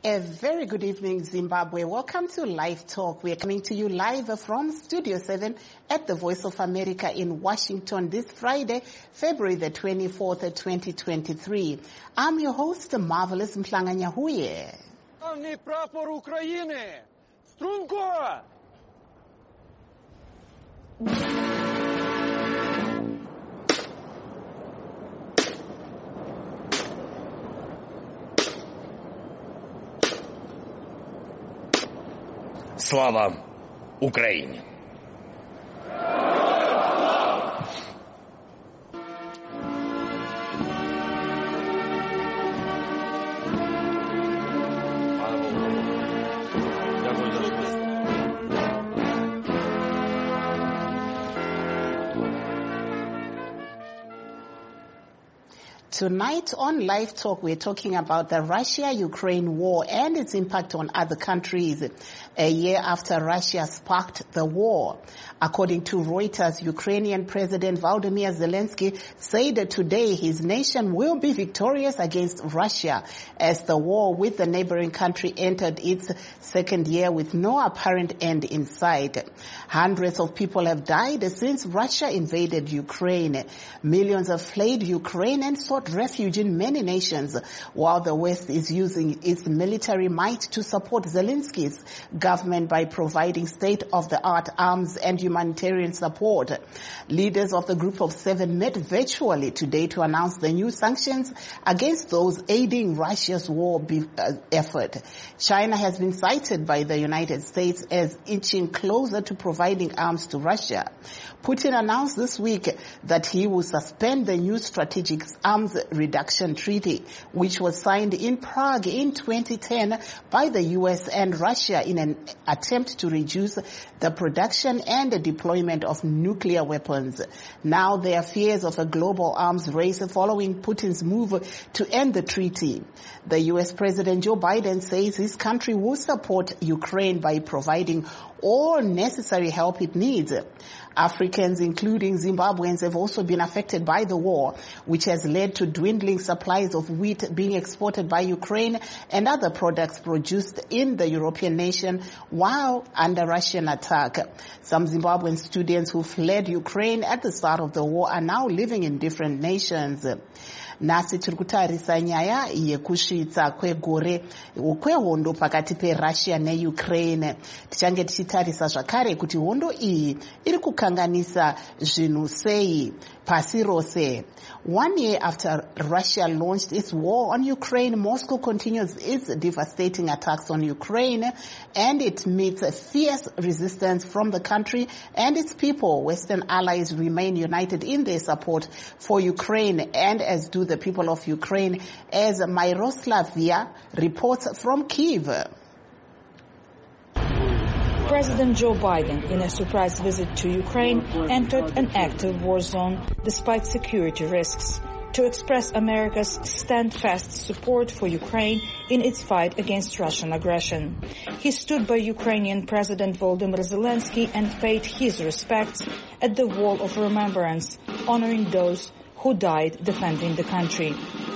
A very good evening, Zimbabwe. Welcome to Live Talk. We are coming to you live from Studio 7 at the Voice of America in Washington this Friday, February the 24th, 2023. I'm your host, Marvelous Mhlanga-Nyahuye. Державний прапор України! Струнко! Слава Україні! Tonight on Live Talk, we're talking about the Russia-Ukraine war and its impact on other countries a year after Russia sparked the war. According to Reuters, Ukrainian President Volodymyr Zelensky said that today his nation will be victorious against Russia as the war with the neighboring country entered its second year with no apparent end in sight. Hundreds of people have died since Russia invaded Ukraine. Millions have fled Ukraine and sought refuge in many nations, while the West is using its military might to support Zelensky's government by providing state-of-the-art arms and humanitarian support. Leaders of the Group of Seven met virtually today to announce the new sanctions against those aiding Russia's war effort. China has been cited by the United States as inching closer to providing arms to Russia. Putin announced this week that he will suspend the new strategic arms reduction treaty, which was signed in Prague in 2010 by the U.S. and Russia in an attempt to reduce the production and the deployment of nuclear weapons. Now there are fears of a global arms race following Putin's move to end the treaty. The U.S. President Joe Biden says his country will support Ukraine by providing all necessary help it needs. Africans, including Zimbabweans, have also been affected by the war, which has led to dwindling supplies of wheat being exported by Ukraine and other products produced in the European nation while under Russian attack. Some Zimbabwean students who fled Ukraine at the start of the war are now living in different nations. Nasi tiri kutarisa nyaya yekusvitsa kwegore kwehondo pakati peRussia neUkraine. Tichange tichitarisa zvakare kuti hondo iyi iri kukanganisa zvinhu sei pasi rose. 1 year after Russia launched its war on Ukraine, Moscow continues its devastating attacks on Ukraine, and it meets a fierce resistance from the country and its people. Western allies remain united in their support for Ukraine, and as do the people of Ukraine, as Myroslavia reports from Kyiv. President Joe Biden, in a surprise visit to Ukraine, entered an active war zone despite security risks to express America's steadfast support for Ukraine in its fight against Russian aggression. He stood by Ukrainian President Volodymyr Zelensky and paid his respects at the Wall of Remembrance, honoring those who died defending the country.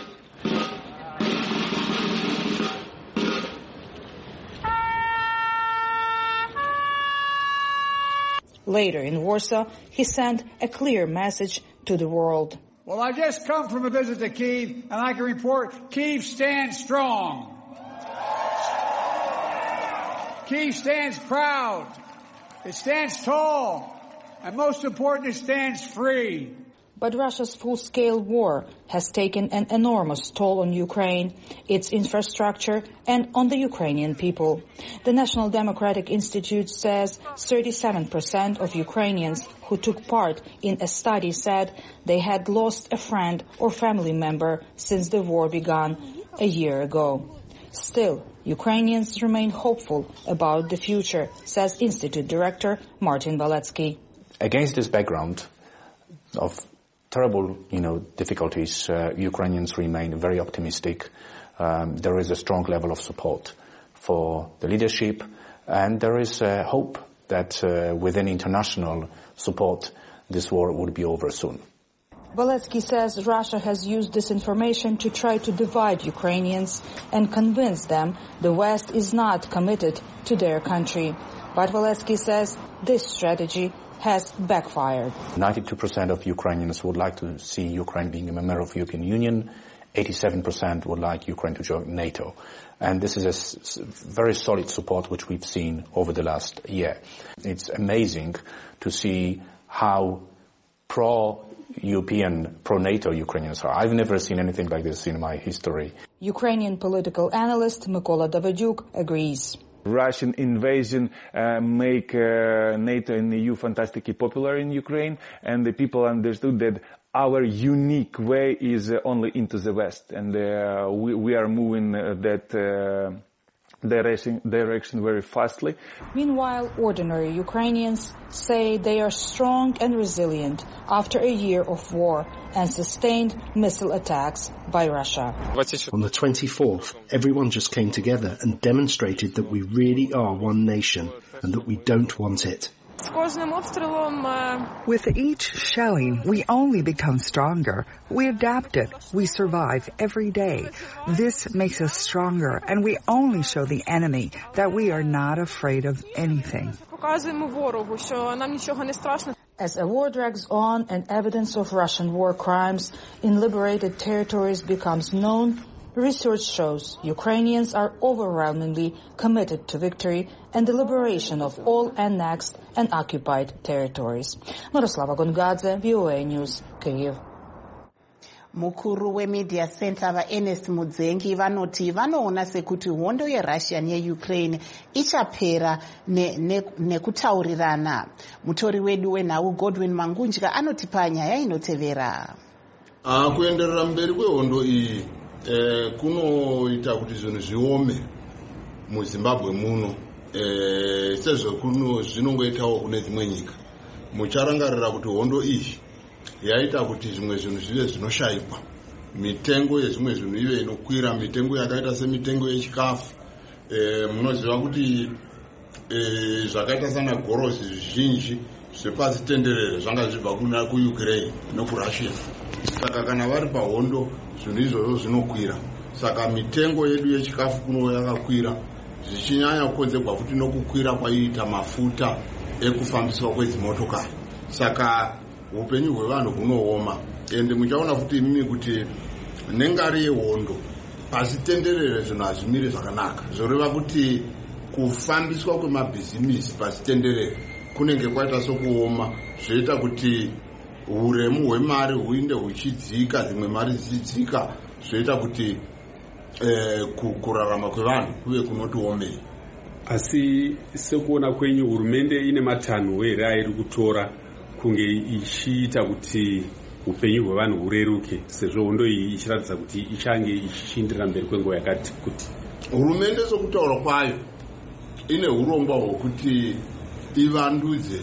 Later in Warsaw, he sent a clear message to the world. Well, I just come from a visit to Kyiv, and I can report Kyiv stands strong. Kyiv stands proud. It stands tall. And most important, it stands free. But Russia's full-scale war has taken an enormous toll on Ukraine, its infrastructure, and on the Ukrainian people. The National Democratic Institute says 37% of Ukrainians who took part in a study said they had lost a friend or family member since the war began a year ago. Still, Ukrainians remain hopeful about the future, says Institute Director Martin Baletsky. Against this background of terrible, difficulties, Ukrainians remain very optimistic. There is a strong level of support for the leadership, and there is hope that within international support, this war would be over soon. Valetsky says Russia has used disinformation to try to divide Ukrainians and convince them the West is not committed to their country. But Valetsky says this strategy has backfired. 92% of Ukrainians would like to see Ukraine being a member of the European Union. 87% would like Ukraine to join NATO. And this is a very solid support which we've seen over the last year. It's amazing to see how pro-European, pro-NATO Ukrainians are. I've never seen anything like this in my history. Ukrainian political analyst Mykola Davydyuk agrees. Russian invasion make NATO and EU fantastically popular in Ukraine, and the people understood that our unique way is only into the West, and we are moving that direction very fastly. Meanwhile, ordinary Ukrainians say they are strong and resilient after a year of war and sustained missile attacks by Russia. On the 24th, everyone just came together and demonstrated that we really are one nation and that we don't want it. With each shelling, we only become stronger. We adapt it. We survive every day. This makes us stronger, and we only show the enemy that we are not afraid of anything. As a war drags on and evidence of Russian war crimes in liberated territories becomes known, research shows Ukrainians are overwhelmingly committed to victory and the liberation of all annexed and occupied territories. Miroslava Gongadze, VOA News, Kyiv. Mukuru weMedia Center vaErnest Mudzengi vanoti vanoona sekuti hondo yeRussia neUkraine ichapera nekutaurirana. Mutori wedu wenhau Godwin Mangunjka anoti panyaya inotevera. Kuenderera mberi kwehondo iyi kunoita kuti zvinhu zviome muZimbabwe muno sezvo kuno zvinongoitawo kune dzimwe nyika. Mucharangarira kuti hondo iyi yaita kuti zvimwe zvinhu zvive zvinoshayikwa, mitengo yezvimwe zvinhu ive inokwira, mitengo yakaita semitengo yechikafu. Munoziva kuti zvakaita sana gorosi zvizhinji zvepasi tenderere zvanga zvibva kuna kuUkraine nokuRussia. Saka kana vari pahondo zvinhu izvozvo zvinokwira. Saka mitengo yedu yechikafu kuno yakakwira, zvichinyanya kukonzerwa futi nokukwira kwaiita mafuta ekufambiswa kwedzimotokari. Saka upenyu hwevanhu hunooma. Ende muchaona futi imimi kuti nengari yehondo pasi tenderere zvinhu hazvimiri zvakanaka. Zvoreva kuti kufambiswa kwemabhizimisi pasi tenderere kunenge kwaita sokuoma, zvoita kuti uremu hwemari huinde huchidzika, dzimwe mari dzichidzika, zvoita kuti kurarama kwevanhu kuve kunotiomei. Asi sekuona kwenyu hurumende ine matanho here airi kutora kunge ichiita kuti upenyu hwevanhu hureruke, sezvo hondo iyi ichiratidza kuti ichange ichichindira mberi kwenguva yakati kuti? Hurumende sokutaura kwayo ine urongwa hwokuti ivandudze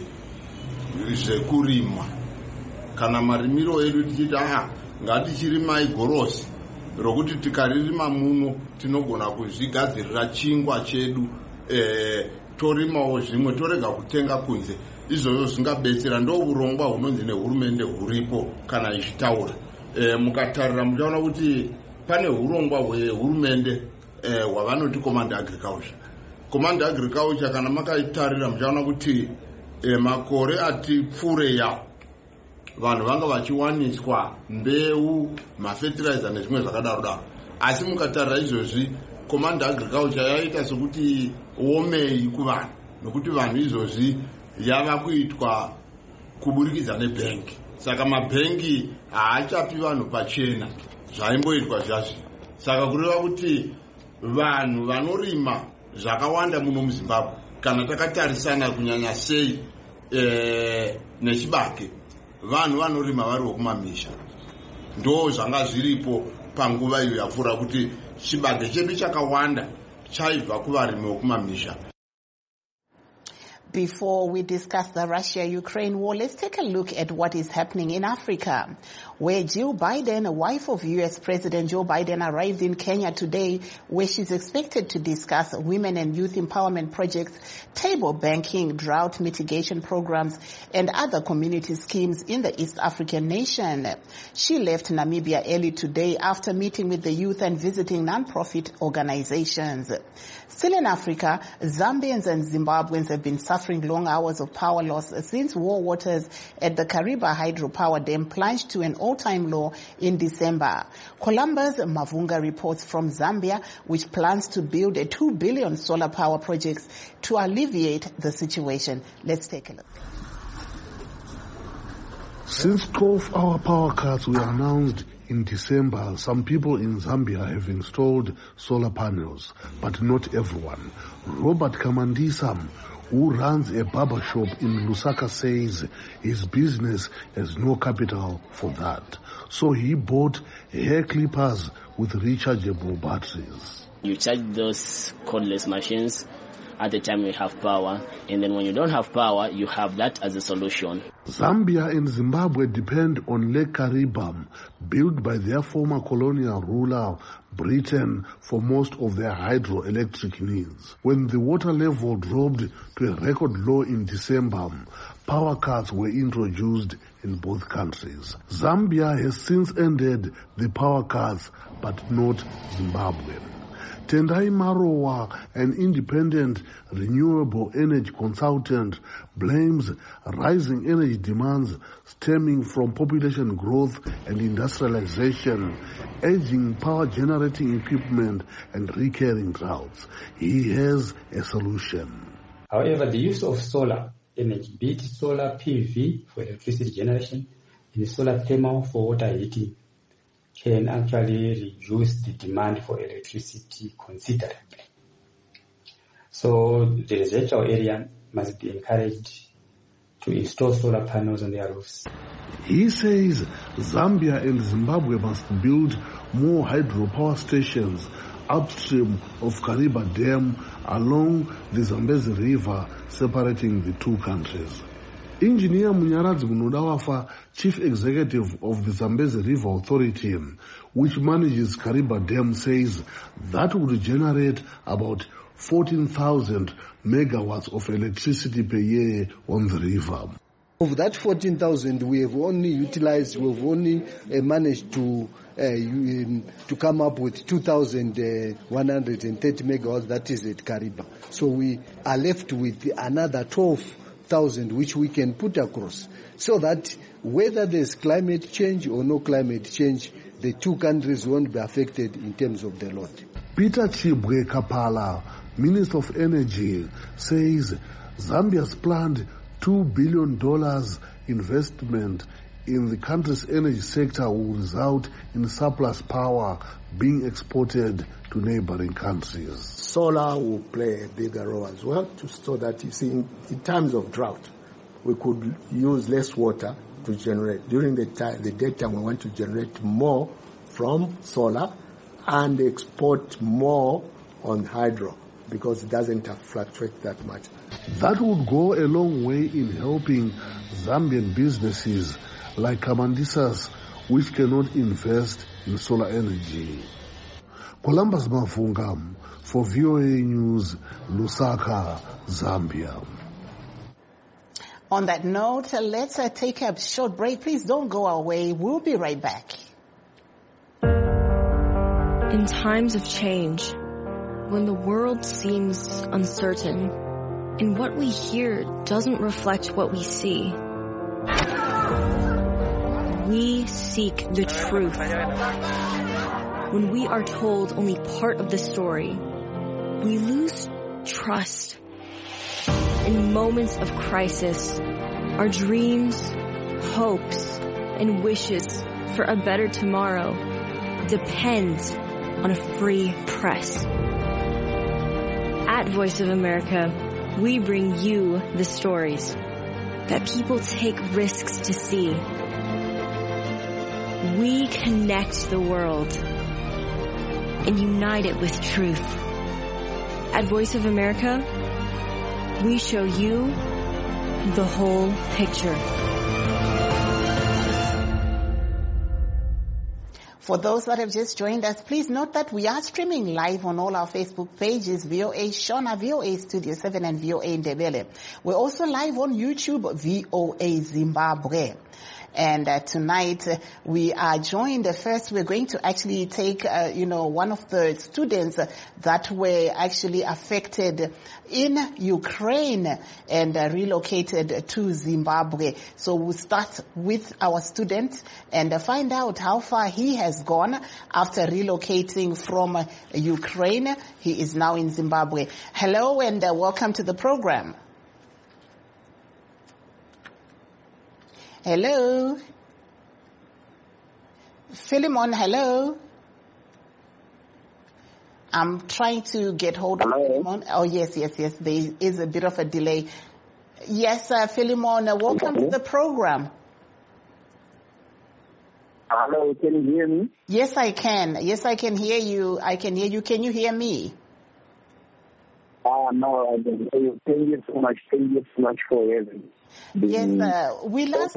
zvekurima. Kana marimiro edu tichiti ngatichirimai gorosi rokuti tikaririma muno tinogona kuzvigadzirira chingwa chedu, torimawo zvimwe torega kutenga kunze. Izvozvo zvingabetsera. Ndo urongwa hunonzi nehurumende huripo kana ichitaura. Mukatarira muchaona kuti pane urongwa hwehurumende hwavanoti Command Agriculture. Command Agriculture kana makaitarira muchaona kuti makore ati pfuure yawo vanhu vanga vachiwaniswa mbeu, mafertilizer nezvimwe zvakadaro daro. Asi mukatarira izvozvi Command Agriculture yaita sokuti omei kuvanhu, nokuti vanhu izvozvi yava kuitwa kuburikidza nebhengi. Saka mabhengi haachapi vanhu pachena zvaimboitwa zvazvi. Saka kureva kuti vanhu vanorima zvakawanda muno muZimbabwe, kana takatarisana kunyanya sei nechibage, vanhu vanorima vari vokumamisha. Ndo zvanga zviripo panguva iyo yapfuura kuti chibage chedu chakawanda chaibva kuvarimi vokumamisha. Before we discuss the Russia-Ukraine war, let's take a look at what is happening in Africa, where Jill Biden, a wife of U.S. President Joe Biden, arrived in Kenya today, where she's expected to discuss women and youth empowerment projects, table banking, drought mitigation programs, and other community schemes in the East African nation. She left Namibia early today after meeting with the youth and visiting non-profit organizations. Still in Africa, Zambians and Zimbabweans have been suffering long hours of power loss since war waters at the Kariba hydropower dam plunged to an all-time low in December. Columbus Mavunga reports from Zambia, which plans to build a 2 billion solar power project to alleviate the situation. Let's take a look. Since 12-hour power cuts were announced in December, some people in Zambia have installed solar panels, but not everyone. Robert Kamandisa, who runs a barber shop in Lusaka, says his business has no capital for that. So he bought hair clippers with rechargeable batteries. You charge those cordless machines at the time you have power, and then when you don't have power, you have that as a solution. Zambia and Zimbabwe depend on Lake Kariba, built by their former colonial ruler, Britain, for most of their hydroelectric needs. When the water level dropped to a record low in December, power cuts were introduced in both countries. Zambia has since ended the power cuts, but not Zimbabwe. Tendai Marowa, an independent renewable energy consultant, blames rising energy demands stemming from population growth and industrialization, aging power generating equipment, and recurring droughts. He has a solution. However, the use of solar energy, be it solar PV for electricity generation and solar thermal for water heating, can actually reduce the demand for electricity considerably. So the residential area must be encouraged to install solar panels on their roofs. He says Zambia and Zimbabwe must build more hydropower stations upstream of Kariba Dam along the Zambezi River, separating the two countries. Engineer Munyaradzi Munodawafa, Chief Executive of the Zambezi River Authority, which manages Kariba Dam, says that would generate about 14,000 megawatts of electricity per year on the river. Of that 14,000, we've only managed to come up with 2,130 megawatts, that is at Kariba. So we are left with another 12,000 which we can put across, so that whether there's climate change or no climate change, the two countries won't be affected in terms of the load. Peter Chibwe Kapala, Minister of Energy, says Zambia's planned $2 billion investment in the country's energy sector will result in surplus power being exported to neighboring countries. Solar will play a bigger role as well, so that, you see, in times of drought, we could use less water to generate. During the daytime, we want to generate more from solar and export more on hydro, because it doesn't fluctuate that much. That would go a long way in helping Zambian businesses like Kamandisa's, which cannot invest in solar energy. Columbus Mavunga for VOA News, Lusaka, Zambia. On that note, let's take a short break. Please don't go away. We'll be right back. In times of change, when the world seems uncertain and what we hear doesn't reflect what we see, we seek the truth. When we are told only part of the story, we lose trust. In moments of crisis, our dreams, hopes, and wishes for a better tomorrow depend on a free press. At Voice of America, we bring you the stories that people take risks to see. We connect the world and unite it with truth. At Voice of America, we show you the whole picture. For those that have just joined us, please note that we are streaming live on all our Facebook pages, VOA Shona, VOA Studio 7 and VOA Ndebele. We're also live on YouTube, VOA Zimbabwe. And tonight we are joined. First, we're going to actually take, one of the students that were actually affected in Ukraine and relocated to Zimbabwe. So we'll start with our student and find out how far he has gone after relocating from Ukraine. He is now in Zimbabwe. Hello and welcome to the program. Hello. Philemon, hello. I'm trying to get hold of Philemon. Oh, yes. There is a bit of a delay. Yes, Philemon, welcome to the program. Hello, can you hear me? Yes, I can. Yes, I can hear you. Can you hear me? No, I don't hear you. Thank you so much. Thank you so much for having me. Yes, we last...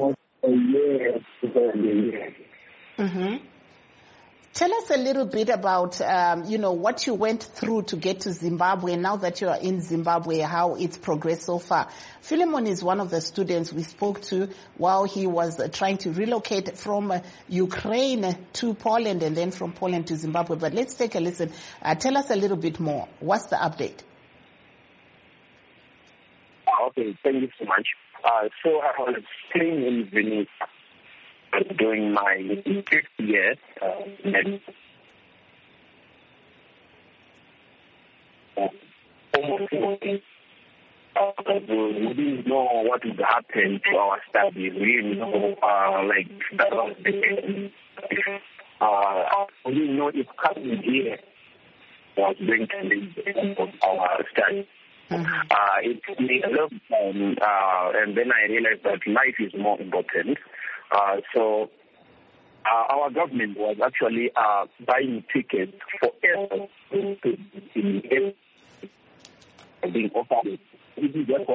Tell us a little bit about, what you went through to get to Zimbabwe. Now that you are in Zimbabwe, how it's progressed so far. Philemon is one of the students we spoke to while he was trying to relocate from Ukraine to Poland and then from Poland to Zimbabwe. But let's take a listen. Tell us a little bit more. What's the update? Okay, thank you so much. So I was staying in Venice doing my 5th year. We didn't know what would happen to our studies. We didn't know, that was the end. We didn't know if coming here was going to be the end of our studies. It took me a long time, and then I realized that life is more important. So our government was actually buying tickets for everyone being offered. We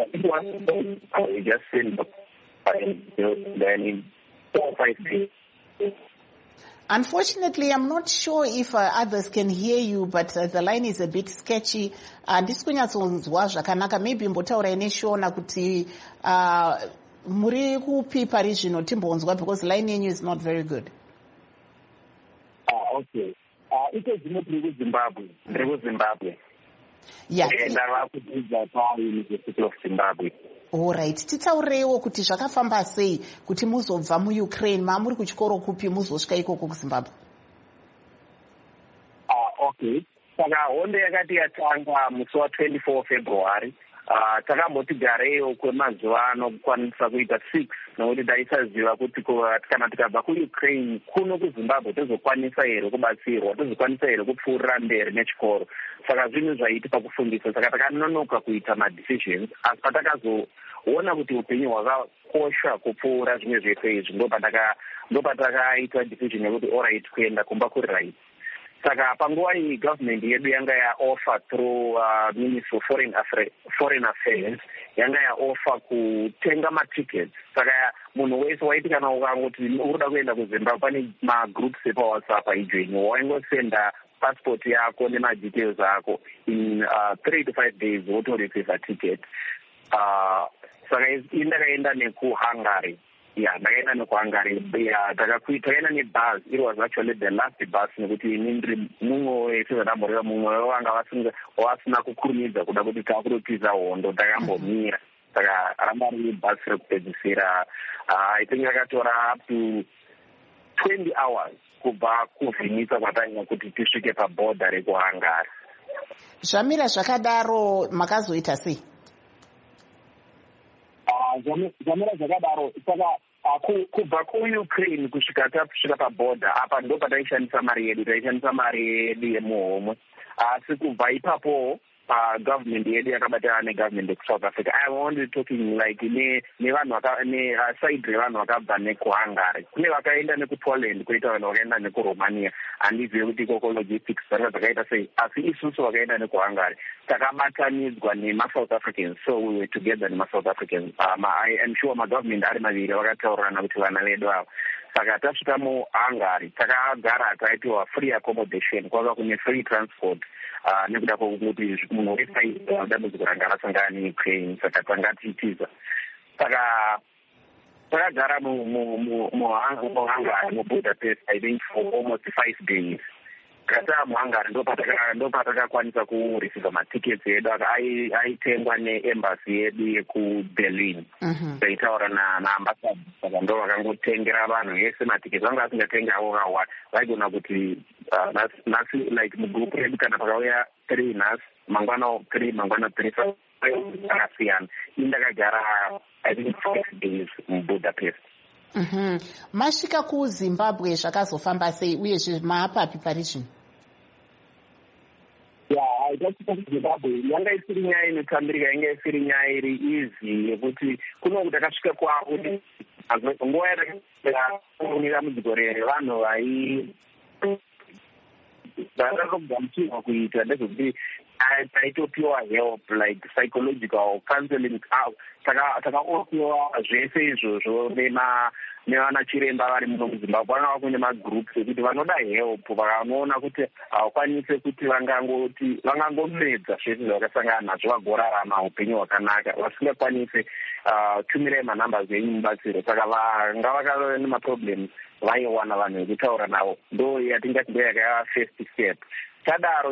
just send up, then in 4 or 5 days. Unfortunately, I'm not sure if others can hear you, but the line is a bit sketchy. Ndisikunyatsoonzwa zvakanaka. Maybe mbotaura ineshona kuti muri kupi pari zvino timbonzwa, because line yenyu is not very good. Okay. It is Zimbabwe. Zimbabwe. Yeah. And I was at the University of Zimbabwe. Alright, titaureiwo kuti zvakafamba sei kuti muzobva muUkraine, mamuri kuchikoro kupi muzosvika ikoko kuZimbabwe? Okay. Saka hondo yakati yatanga musi wa24 February. Takamboti gareyo kwemazuva anokwanisa kuita 6 nokuti taisaziva kuti kana tikabva kuUkraine kuno kuZimbabwe tozokwanisa here kubatsirwa, tozokwanisa here kupfuurira mberi nechikoro. Saka zvinhu zvaiti pakufundisa, saka takanonoka kuita madecisions. Asi patakazoona kuti upenyu hwakakosha kupfuura zvimwe zvese izvi, ndo patakaita decision yekuti alright kuenda kumba kuri right. Saka panguva iyi government yedu yanga yaoffer through Ministry of Foreign Affairs yanga yaoffer kutenga matickets. Saka munhu wese waiti kana ukangoti urikuda kuenda kuZimbabwe pane magroups epaWhatsApp aijoini, waingosenda passport yako nemadetails ako in 3 to 5 days wotoreceive a ticket. Saka indakaenda nekuHungary. Yeah, ndakaenda nekuHungary. Takaenda nebus. It was actually the last bus nekuti mumwe wese vandamboreva mumwe wanga vasina kukurumidza kuda kuti takurotiza hondo, takambomira. Saka ramba riri bus rekupedzisira. I think rakatora up to 20 hours kubva kuvhimisa kwataina kuti tisvike paborder rekuHungary. Zvamira zvakadaro makazoita sei? Zvamira zvakadaro, saka kubva kuUkraine kusvika paborder apa ndo pataishandisa mari yedu yemuhomwe. Asi kubva ipapo government yedu yakabatana negovernment yekusouth Africa. I am only talking like nevanhu side revanhu vakabva nekuHungary. Kune vakaenda nekuPoland, koita vanhu vakaenda nekuRomania. Handizivi kuti ikoko logistics dzanga dzakaita sei, asi isusu vakaenda nekuHungary. Takabatanidzwa neMaSouth Africans, so we were together neMaSouth Africans. I am sure magovernment ari maviri vakataurirana kuti vana vedu ava. Saka tasvika muHungary takagara taitiwa free accommodation, kwava kune free transport nekuda kwokuti munhu wese dambudziko ranga rasangana neUkraine, saka tanga tichitiza. Saka takagara muHungary, muBudapest, I think for almost 5 days. Kata muHungary ndo patakakwanisa kureceiva matickets edu aitengwa neembassy yedu yekuBerlin. Taitaura naambassador, saka ndo vakangotengera vanhu vese matickets. Vanga vasingatenga avo kawa vaigona kuti nasi like mugroup yedu kana pakauya 3 nhasi, mangwana 3 akasiyana. Indakagara I think 5 days muBudapest. Masvika kuZimbabwe zvakazofamba sei uyezve maapapi pari zvino? Tasvika kuZimbabwe yanga isiri nyaya inotambirika, yanga isiri nyaya iri easy yekuti kuno takasvika kwakuti nguva yatakaonera mudziko revanhu vakagamuchirwa kuita ndezvekuti taitopiwa help like psychological counseling. Takaopiwa zvese izvozvo nevana chiremba vari muno muZimbabwe. Vanga kune magroups ekuti vanoda help, vakaona kuti havakwanisi kuti vangangomedza zvese zvavakasangana nazvo vagorarama upenyu hwakanaka, vasingakwanisi tumirai manumbers enyu mubatsiro. Saka vanga vakava nemaproblems vaiwana vanhu vekutaura navo. Ndo yatingati ndo yakava first step. Tadaro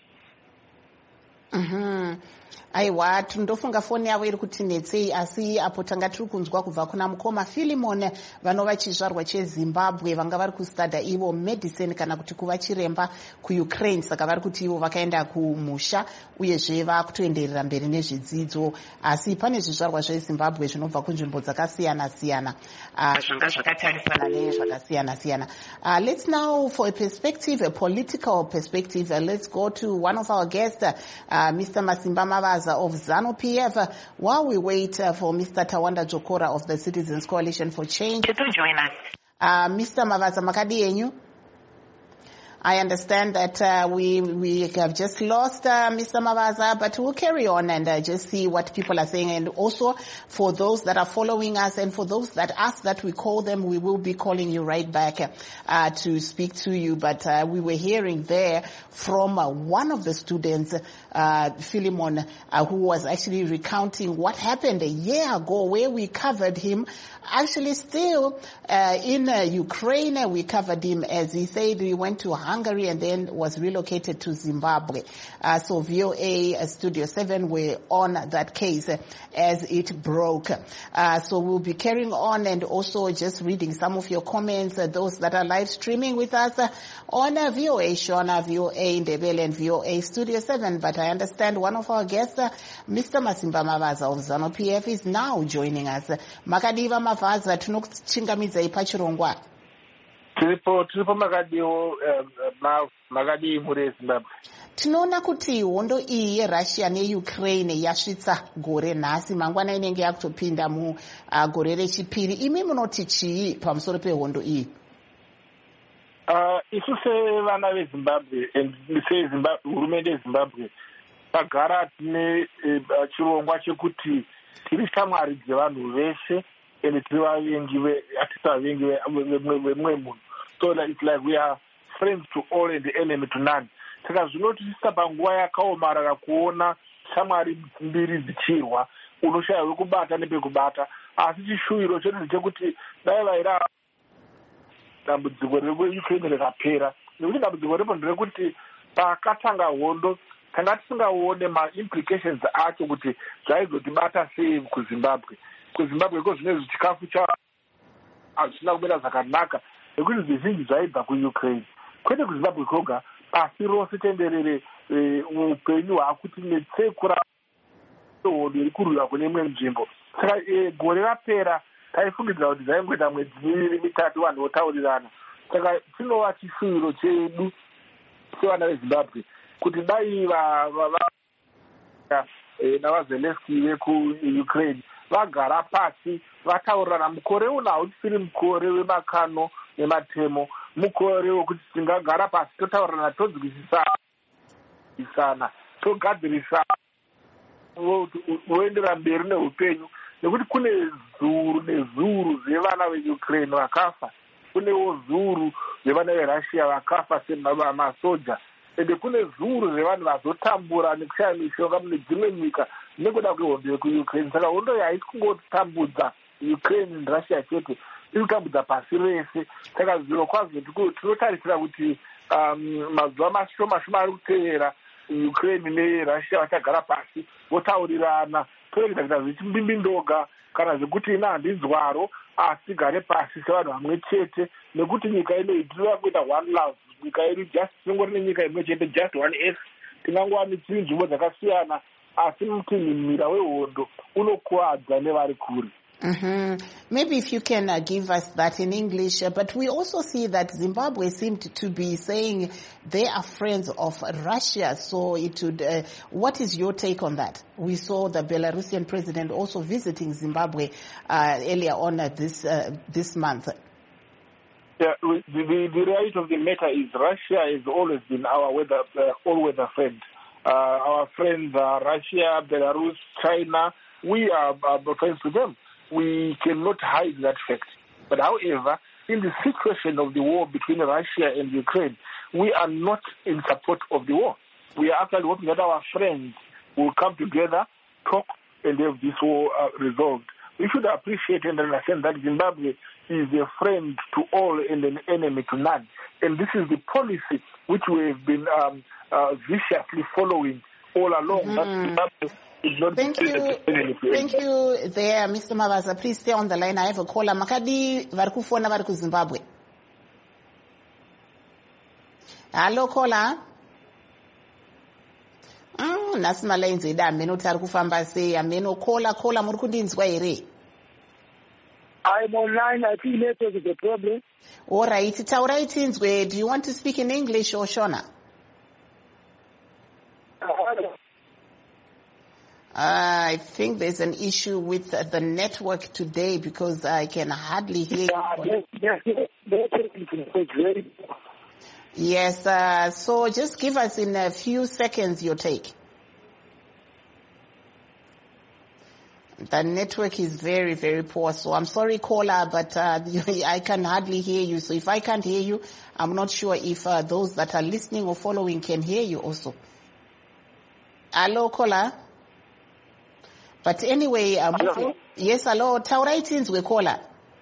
aiwa tindofunga foni yavo iri kutinetsei, asi apo tanga tiri kunzwa kubva kuna mukoma Philemon vanova chizvarwa cheZimbabwe vanga vari kustadha ivo medicine kana kuti kuva chiremba kuUkraine. Saka vari kuti ivo vakaenda kumusha uyezve vakutoenderera mberi nezvidzidzo, asi pane zvizvarwa zveZimbabwe zvinobva kunzvimbo dzakasiyana siyana zvanga zvakatarisana nezvakasiyana siyana. Let's now, for a perspective, a political perspective, let's go to one of our guests, Mr. Masimba Mavaza of ZANU-PF, while we wait for Mr. Tawanda Jokora of the Citizens Coalition for Change to join us. Mr. Mavaza, makadi yenyu? I understand that we have just lost Mr. Mavaza, but we'll carry on and just see what people are saying. And also, for those that are following us and for those that ask that we call them, we will be calling you right back to speak to you. But we were hearing there from one of the students, Philemon, who was actually recounting what happened a year ago, where we covered him. Actually, still in Ukraine, we covered him. As he said, he went to Hungary and then was relocated to Zimbabwe. So VOA Studio 7 were on that case as it broke. So we'll be carrying on and also just reading some of your comments, those that are live streaming with us on VOA Shona, VOA Ndebele and VOA Studio 7. But I understand one of our guests, Mr. Masimba Mavaza of ZANU-PF, is now joining us. Makadiva Mavaza, tinokuchingamidza pachirongwa. Tiripo makadii muri Zimbabwe. Tinoona kuti hondo iyi yeRussia neUkraine yasvitsa gore nhasi, mangwana inenge yakutopinda mugore rechipiri. Imi munoti chii pamusoro pehondo iyi? Isu sevana veZimbabwe, hurumende yeZimbabwe, tagara tine chirongwa chekuti tiri shamwari dzevanhu veshe ende tiri vavengi hatisavengi vemumwe munhu. So it's like we are friends to all and enemy to none. Saka zvinotisisa panguva yakaomarara kuona shamwari mbiri dzichirwa, unoshaya wekubata nepekubata. Asi chishuwiro chedu ndechekuti dai vaira dambudziko reUkraine rikapera, nekuti dambudziko repo nderekuti pakatanga hondo tanga tisingaone ma-implications acho kuti zvaizotibata sei kuZimbabwe. KuZimbabwe iko zvinezvi chikafu hazvisina kumira zvakanaka nekuti zvizhinji zvaibva kuUkraine. Kwete kuZimbabwe koga, pasi rose tenderere upenyu hwakuti netsekura hondo iri kurwira kune imwe nzvimbo. Saka gore rapera taifungidza kuti zvaingoita mwedzi 2-3 vanhu votaurirana. Saka chinova chishuwiro chedu sevana veZimbabwe kuti dai navazelensky vekuukraine vagara pasi vataurirana mukore uno hautisiri mukore wemakano nematemo, mukore wekuti tingagara pasi totaurirana tonzwisisana togadzirisana voendera mberi neupenyu, nekuti kune zuru nezuru zvevana veukraine vakafa, kunewo zuru zvevana verussia vakafa semasoja, ende kune zuru zvevanhu vazotambura nekushaya mishonga mune dzimwe nyika nekuda kwehondo yekuukraine. Saka hondo iyi haisi kungotambudza ukraine nerussia chete, iri kutambudza pasi rese. Saka zviro kwazvo tinotarisira kuti mazuva mashoma ari kutevera ukraine nerussia vachagara pasi votaurirana, toregeta kuita zvechimbimbi-ndoga kana zvekuti ina handinzwaro asi gare pasi sevanhu vamwe chete, nekuti nyika inoyi tinoda kuita one love, nyika iri just singori nenyika imwe chete, just one earth. Tingangova nzvimbo dzakasiyana asi mutinhimira wehondo unokuwadza nevari kure. Maybe if you can give us that in English, but we also see that Zimbabwe seemed to be saying they are friends of Russia. So it would, what is your take on that? We saw the Belarusian president also visiting Zimbabwe earlier on this month. Yeah, the reality of the matter is Russia has always been our all-weather friend. Our friends are Russia, Belarus, China. We are friends with them. We cannot hide that fact. But however, in the situation of the war between Russia and Ukraine, we are not in support of the war. We are actually hoping that our friends will come together, talk, and have this war resolved. We should appreciate and understand that Zimbabwe is a friend to all and an enemy to none. And this is the policy which we have been viciously following all along. That Zimbabwe is not Thank you there, Mr. Mavaza. Please stay on the line. I have a caller. Makadi varikufona vari kuZimbabwe. Hello, caller. Nasi malainzi ida ameno tari kufamba sei ameno caller muri kundinzwa here? I'm online. I think network is a problem. All right, taurai tinzwe. Do you want to speak in English or Shona? I think there's an issue with the network today because I can hardly hear you. Yes, so just give us in a few seconds your take. The network is very, very poor, so I'm sorry, caller, but I can hardly hear you. So if I can't hear you, I'm not sure if those that are listening or following can hear you also. Hello, caller? But anyway, yes, hello, Tauraitins we caller.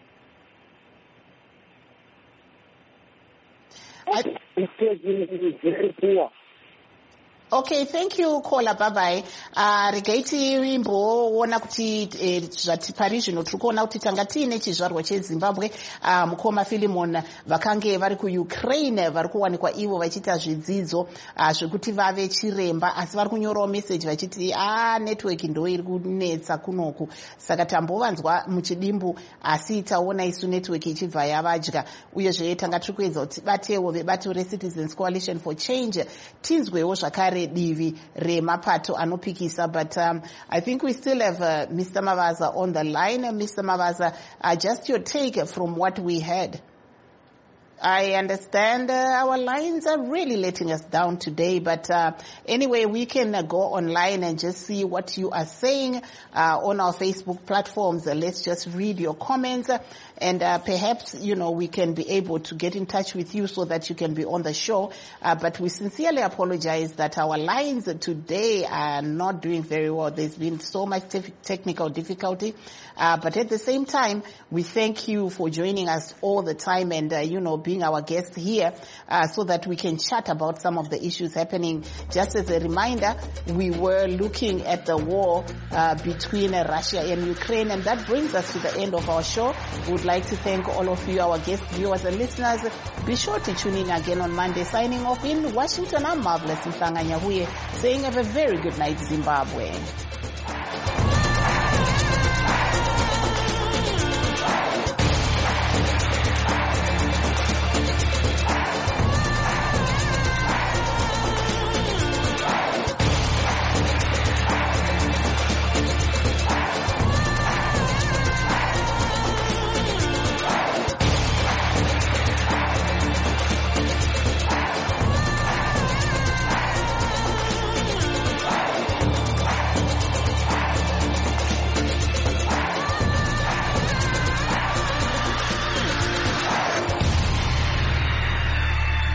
Very poor. Okay, thank you, caller. Bye-bye. Regaiti wimbo wona kuti zvati pari zvino tiri kuona kuti tanga tiine chizvarwa cheZimbabwe mukoma Philemon vakange vari kuUkraine vari kuwanikwa ivo vachiita zvidzidzo zvekuti vave chiremba asi vari kunyorawo meseji vachiti network ndo iri kunetsa kunoku saka tambovanzwa muchidimbu asi taona isu network ichibva yavadya uyezve tanga tiri kuedza kuti batewo vebato reCitizens Coalition for Change tinzwewo zvakare divi remapato anopikisa. But I think we still have Mr. Mavaza on the line. Mr. Mavaza, just your take from what we heard. I understand our lines are really letting us down today, but anyway, we can go online and just see what you are saying on our Facebook platforms. Let's just read your comments and perhaps, we can be able to get in touch with you so that you can be on the show. But we sincerely apologize that our lines today are not doing very well. There's been so much technical difficulty. But at the same time, we thank you for joining us all the time and, being our guest here so that we can chat about some of the issues happening. Just as a reminder, we were looking at the war between Russia and Ukraine, and that brings us to the end of our show. We would like to thank all of you, our guest viewers and listeners. Be sure to tune in again on Monday. Signing off in Washington, I'm Marvelous Mhlanga Nyahuye, saying have a very good night, Zimbabwe.